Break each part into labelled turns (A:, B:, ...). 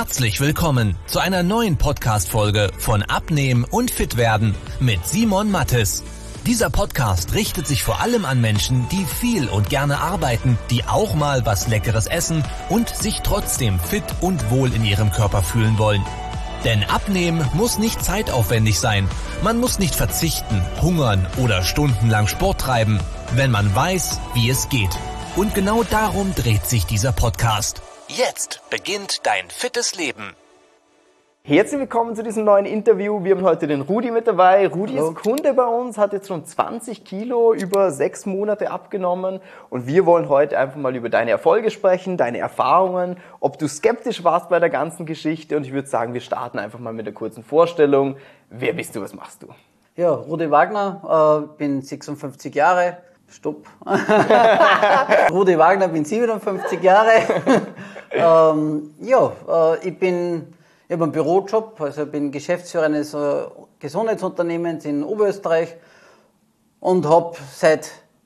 A: Herzlich willkommen zu einer neuen Podcast-Folge von Abnehmen und Fitwerden mit Simon Mattes. Dieser Podcast richtet sich vor allem an Menschen, die viel und gerne arbeiten, die auch mal was Leckeres essen und sich trotzdem fit und wohl in ihrem Körper fühlen wollen. Denn Abnehmen muss nicht zeitaufwendig sein. Man muss nicht verzichten, hungern oder stundenlang Sport treiben, wenn man weiß, wie es geht. Und genau darum dreht sich dieser Podcast. Jetzt beginnt dein fittes Leben.
B: Herzlich willkommen zu diesem neuen Interview. Wir haben heute den Rudi mit dabei. Rudi ist Kunde bei uns, hat jetzt schon 20 Kilo über 6 Monate abgenommen. Und wir wollen heute einfach mal über deine Erfolge sprechen, deine Erfahrungen, ob du skeptisch warst bei der ganzen Geschichte. Und ich würde sagen, wir starten einfach mal mit einer kurzen Vorstellung. Wer bist du, was machst du?
C: Ja, Rudi Wagner, bin 56 Jahre. Stopp. Rudi Wagner, bin 57 Jahre. Ich habe einen Bürojob, also bin Geschäftsführer eines Gesundheitsunternehmens in Oberösterreich und habe seit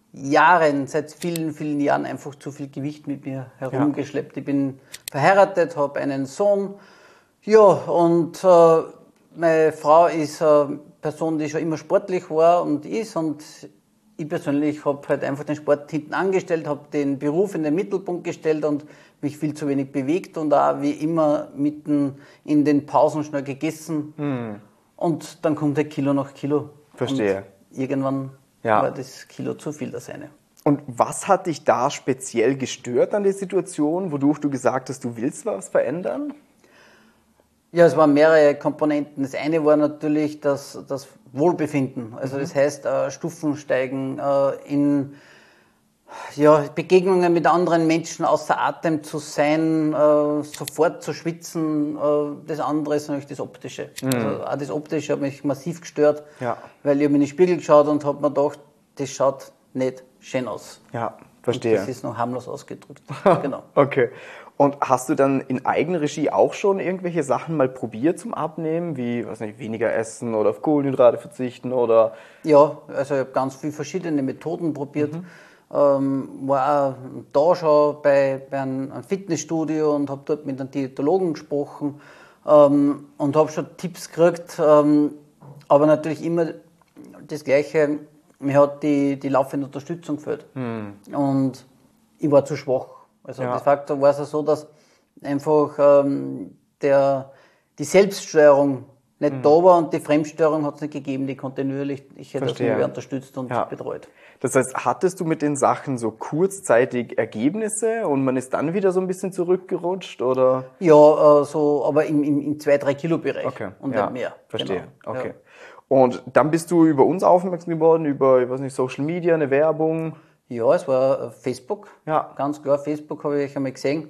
C: vielen, vielen Jahren einfach zu viel Gewicht mit mir herumgeschleppt. Ich bin verheiratet, habe einen Sohn. Ja, und meine Frau ist eine Person, die schon immer sportlich war und ist, und ich persönlich habe halt einfach den Sport hinten angestellt, habe den Beruf in den Mittelpunkt gestellt und mich viel zu wenig bewegt und auch wie immer mitten in den Pausen schnell gegessen. Und dann kommt der Kilo nach Kilo.
B: Verstehe.
C: Und irgendwann war das Kilo zu viel, das eine.
B: Und was hat dich da speziell gestört an der Situation, wodurch du gesagt hast, du willst was verändern?
C: Ja, es waren mehrere Komponenten. Das eine war natürlich das Wohlbefinden. Also das heißt, Stufen steigen, in Begegnungen mit anderen Menschen außer Atem zu sein, sofort zu schwitzen. Das andere ist natürlich das Optische. Also auch das Optische hat mich massiv gestört, weil ich habe in den Spiegel geschaut und habe mir gedacht, das schaut nicht schön aus. Ja, verstehe. Und das ist noch harmlos ausgedrückt. Genau.
B: Okay. Und hast du dann in Eigenregie auch schon irgendwelche Sachen mal probiert zum Abnehmen, wie weniger essen oder auf Kohlenhydrate verzichten oder? Ja,
C: also ich habe ganz viele verschiedene Methoden probiert. War auch da schon bei einem Fitnessstudio und habe dort mit einem Diätologen gesprochen und habe schon Tipps gekriegt, aber natürlich immer das Gleiche, mir hat die laufende Unterstützung gefehlt und ich war zu schwach. Also de facto war es so, dass einfach die Selbststeuerung nicht da war und die Fremdsteuerung hat es nicht gegeben, die kontinuierlich. Ich hätte das nur unterstützt und betreut.
B: Das heißt, hattest du mit den Sachen so kurzzeitig Ergebnisse und man ist dann wieder so ein bisschen zurückgerutscht, oder?
C: Ja, aber im 2-3 Kilo Bereich und nicht mehr.
B: Verstehe, genau. Okay. Ja. Und dann bist du über uns aufmerksam geworden, über, Social Media, eine Werbung?
C: Ja, es war Facebook, ganz klar, Facebook habe ich einmal gesehen.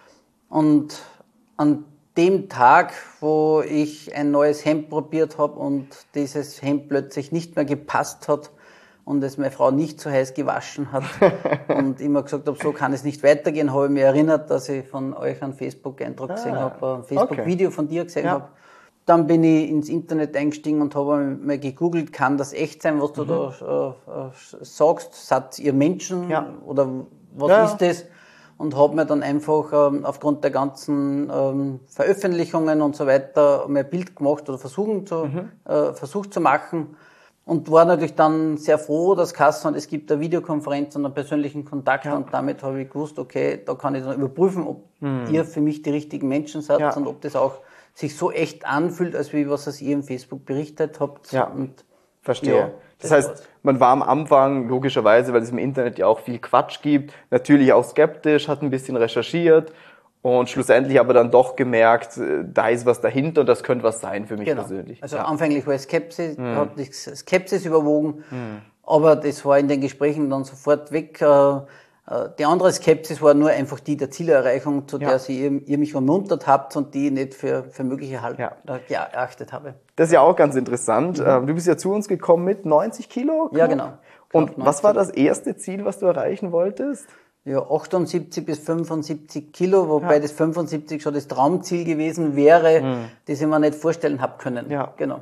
C: Und an dem Tag, wo ich ein neues Hemd probiert habe und dieses Hemd plötzlich nicht mehr gepasst hat und es meine Frau nicht so heiß gewaschen hat und immer gesagt habe, so kann es nicht weitergehen, habe ich mich erinnert, dass ich von euch einen Facebook-Eindruck gesehen habe, ein Facebook-Video von dir gesehen habe. Dann bin ich ins Internet eingestiegen und habe mal gegoogelt, kann das echt sein, was du da sagst? Seid ihr Menschen oder was ist das? Und habe mir dann einfach aufgrund der ganzen Veröffentlichungen und so weiter mir ein Bild gemacht oder versucht zu machen. Und war natürlich dann sehr froh, dass es gibt eine Videokonferenz und einen persönlichen Kontakt und damit habe ich gewusst, okay, da kann ich dann überprüfen, ob ihr für mich die richtigen Menschen seid und ob das auch sich so echt anfühlt, als wie was ihr im Facebook berichtet habt. Ja, und
B: verstehe. Ja, das heißt, man war am Anfang logischerweise, weil es im Internet ja auch viel Quatsch gibt, natürlich auch skeptisch, hat ein bisschen recherchiert und schlussendlich aber dann doch gemerkt, da ist was dahinter und das könnte was sein für mich persönlich.
C: Also anfänglich war Skepsis, hat die Skepsis überwogen, aber das war in den Gesprächen dann sofort weg. Die andere Skepsis war nur einfach die der Zielerreichung, zu der ihr mich ermuntert habt und die ich nicht für möglich geachtet habe.
B: Das ist ja auch ganz interessant. Du bist ja zu uns gekommen mit 90 Kilo.
C: Ja, genau.
B: Und was war das erste Ziel, was du erreichen wolltest?
C: Ja, 78 bis 75 Kilo, wobei das 75 schon das Traumziel gewesen wäre, das ich mir nicht vorstellen habe können. Ja. Genau.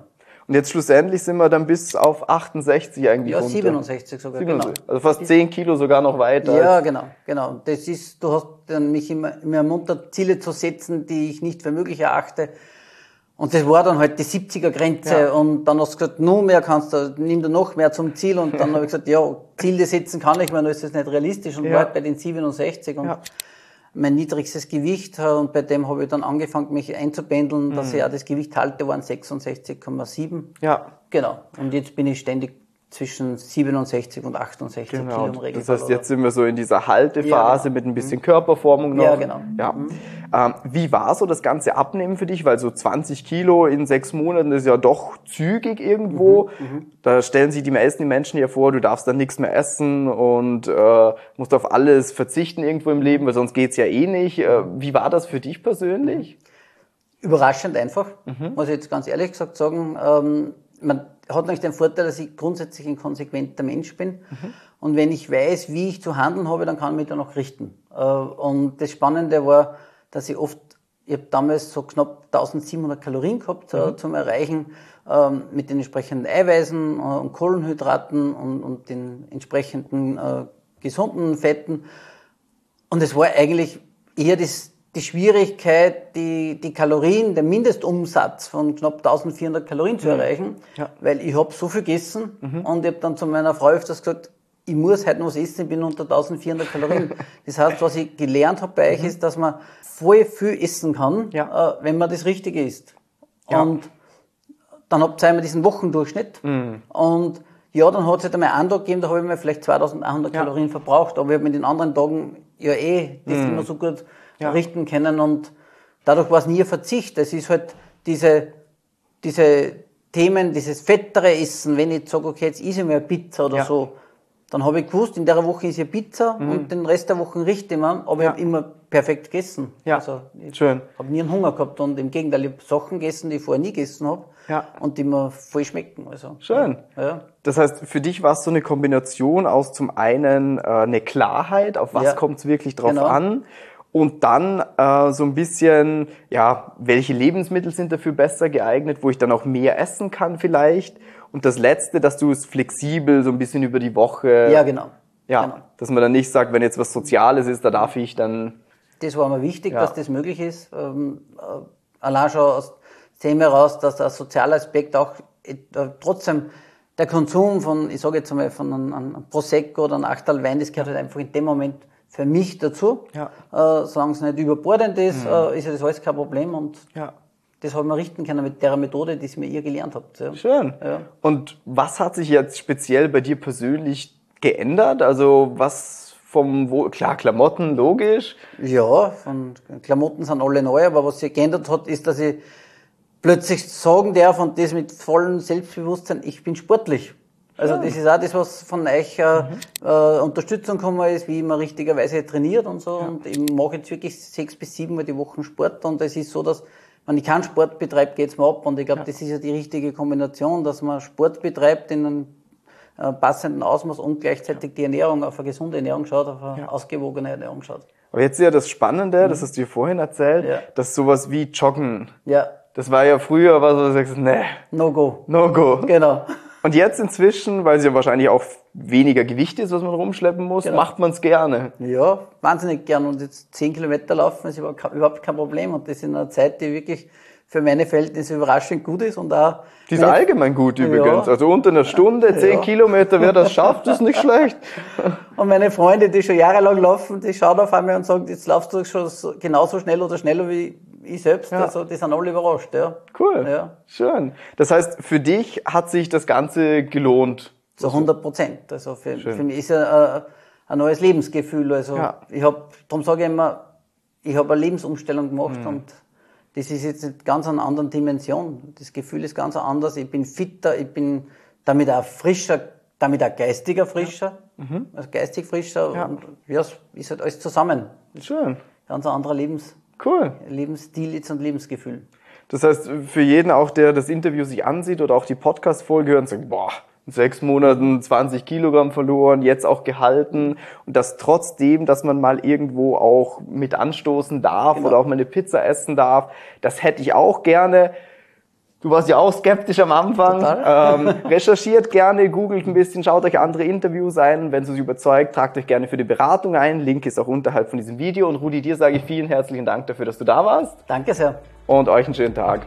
B: Und jetzt schlussendlich sind wir dann bis auf 68 eigentlich runter.
C: 67 sogar,
B: 67.
C: genau.
B: Also fast 10 Kilo sogar noch weiter.
C: Ja, genau. Das ist, du hast dann mich immer ermuntert, Ziele zu setzen, die ich nicht für möglich erachte. Und das war dann halt die 70er-Grenze. Ja. Und dann hast du gesagt, nur mehr nimm du noch mehr zum Ziel. Und dann habe ich gesagt, ja, Ziele setzen kann ich, weil dann ist das nicht realistisch. Und war halt bei den 67. Und mein niedrigstes Gewicht, und bei dem habe ich dann angefangen, mich einzupendeln, dass ich auch das Gewicht halte, waren 66,7.
B: Ja.
C: Genau. Und jetzt bin ich ständig zwischen 67 und 68 Kilo im Regelfall.
B: Das heißt, jetzt sind wir so in dieser Haltephase mit ein bisschen Körperformung noch.
C: Ja, genau.
B: Ja. Wie war so das ganze Abnehmen für dich? Weil so 20 Kilo in 6 Monaten ist ja doch zügig irgendwo. Da stellen sich die meisten Menschen ja vor, du darfst dann nichts mehr essen und musst auf alles verzichten irgendwo im Leben, weil sonst geht's ja eh nicht. Wie war das für dich persönlich?
C: Überraschend einfach, muss ich jetzt ganz ehrlich gesagt sagen. Man hat natürlich den Vorteil, dass ich grundsätzlich ein konsequenter Mensch bin. Und wenn ich weiß, wie ich zu handeln habe, dann kann ich mich danach richten. Und das Spannende war, dass ich habe damals so knapp 1700 Kalorien gehabt zum Erreichen, mit den entsprechenden Eiweißen und Kohlenhydraten und den entsprechenden gesunden Fetten. Und es war eigentlich eher die Schwierigkeit, die Kalorien, den Mindestumsatz von knapp 1400 Kalorien zu erreichen, weil ich habe so viel gegessen und ich habe dann zu meiner Frau öfters gesagt, ich muss heute noch was essen, ich bin unter 1400 Kalorien. Das heißt, was ich gelernt habe bei euch ist, dass man voll viel essen kann, wenn man das Richtige isst. Ja. Und dann habt ihr einmal diesen Wochendurchschnitt und dann hat es halt einmal einen Tag gegeben, da habe ich mir vielleicht 2100 Kalorien verbraucht, aber ich habe mit den anderen Tagen das immer so gut richten können und dadurch war es nie ein Verzicht. Es ist halt diese Themen, dieses fettere Essen, wenn ich jetzt sage, okay, jetzt esse ich mal eine Pizza oder so, dann habe ich gewusst, in der Woche ist ja Pizza und den Rest der Woche richte ich mir, aber ich habe immer perfekt gegessen.
B: Ja.
C: Also ich
B: habe
C: nie einen Hunger gehabt und im Gegenteil, ich habe Sachen gegessen, die ich vorher nie gegessen habe und die mir voll schmecken. Also,
B: schön. Ja. Das heißt, für dich war es so eine Kombination aus zum einen eine Klarheit, auf was kommt es wirklich drauf an, und dann so ein bisschen, welche Lebensmittel sind dafür besser geeignet, wo ich dann auch mehr essen kann vielleicht. Und das Letzte, dass du es flexibel so ein bisschen über die Woche...
C: Ja, genau.
B: Dass man dann nicht sagt, wenn jetzt was Soziales ist, da darf ich dann...
C: Das war mir wichtig, dass das möglich ist. Allein schon aus dem heraus, dass der soziale Aspekt auch trotzdem der Konsum von, ich sage jetzt einmal, von einem Prosecco oder einem Achterl Wein, das gehört halt einfach in dem Moment für mich dazu. Solange es nicht überbordend ist, ist ja das alles kein Problem und das habe ich mir richten können mit der Methode, die ihr mir gelernt habt. Ja.
B: Schön. Ja. Und was hat sich jetzt speziell bei dir persönlich geändert? Also was klar, Klamotten, logisch.
C: Ja, von Klamotten sind alle neu, aber was sich geändert hat, ist, dass ich plötzlich sagen darf und das mit vollem Selbstbewusstsein, ich bin sportlich. Also das ist auch das, was von euch Unterstützung gekommen ist, wie man richtigerweise trainiert und so. Und ich mache jetzt wirklich 6 bis 7 Mal die Woche Sport und es ist so, dass wenn ich keinen Sport betreibe, geht's mir ab. Und ich glaube, das ist ja die richtige Kombination, dass man Sport betreibt in einem passenden Ausmaß und gleichzeitig die Ernährung auf eine gesunde Ernährung schaut, auf eine ausgewogene Ernährung schaut.
B: Aber jetzt ist ja das Spannende, das hast du dir vorhin erzählt, dass sowas wie Joggen, das war ja früher, was du sagst,
C: No go.
B: No go.
C: Genau.
B: Und jetzt inzwischen, weil es ja wahrscheinlich auch weniger Gewicht ist, was man rumschleppen muss, macht man es gerne.
C: Ja, wahnsinnig gern. Und jetzt 10 Kilometer laufen ist überhaupt kein Problem. Und das in einer Zeit, die wirklich für meine Verhältnisse überraschend gut ist. Und auch
B: die ist allgemein gut übrigens. Also unter einer Stunde, 10 Kilometer, wer das schafft, ist nicht schlecht.
C: Und meine Freunde, die schon jahrelang laufen, die schauen auf einmal und sagen, jetzt laufst du schon genauso schnell oder schneller wie ich selbst. Also die sind alle überrascht.
B: Cool, schön. Das heißt, für dich hat sich das Ganze gelohnt?
C: Zu 100%. Also für mich ist ja ein neues Lebensgefühl. Also darum sage ich immer, ich habe eine Lebensumstellung gemacht und das ist jetzt nicht ganz eine andere Dimension. Das Gefühl ist ganz anders. Ich bin fitter, ich bin damit auch frischer, damit auch geistiger frischer. Also geistig frischer und ist halt alles zusammen.
B: Schön.
C: Ganz ein anderer Lebensstil jetzt und Lebensgefühl.
B: Das heißt, für jeden auch, der das Interview sich ansieht oder auch die Podcast-Folge hört und sagt, in 6 Monaten 20 Kilogramm verloren, jetzt auch gehalten und das trotzdem, dass man mal irgendwo auch mit anstoßen darf oder auch mal eine Pizza essen darf, das hätte ich auch gerne. Du warst ja auch skeptisch am Anfang. Recherchiert gerne, googelt ein bisschen, schaut euch andere Interviews ein. Wenn es euch überzeugt, tragt euch gerne für die Beratung ein. Link ist auch unterhalb von diesem Video. Und Rudi, dir sage ich vielen herzlichen Dank dafür, dass du da warst.
C: Danke sehr.
B: Und euch einen schönen Tag.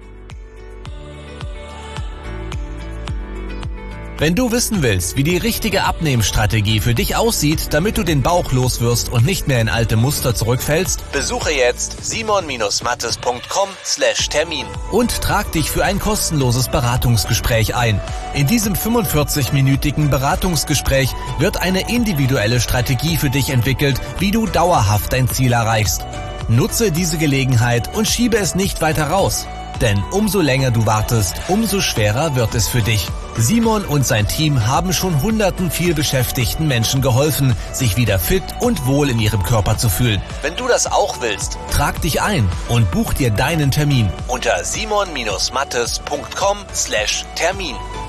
A: Wenn du wissen willst, wie die richtige Abnehmstrategie für dich aussieht, damit du den Bauch loswirst und nicht mehr in alte Muster zurückfällst, besuche jetzt simon-mattes.com/Termin und trag dich für ein kostenloses Beratungsgespräch ein. In diesem 45-minütigen Beratungsgespräch wird eine individuelle Strategie für dich entwickelt, wie du dauerhaft dein Ziel erreichst. Nutze diese Gelegenheit und schiebe es nicht weiter raus. Denn umso länger du wartest, umso schwerer wird es für dich. Simon und sein Team haben schon hunderten vielbeschäftigten Menschen geholfen, sich wieder fit und wohl in ihrem Körper zu fühlen. Wenn du das auch willst, trag dich ein und buch dir deinen Termin unter simon-mattes.com/Termin.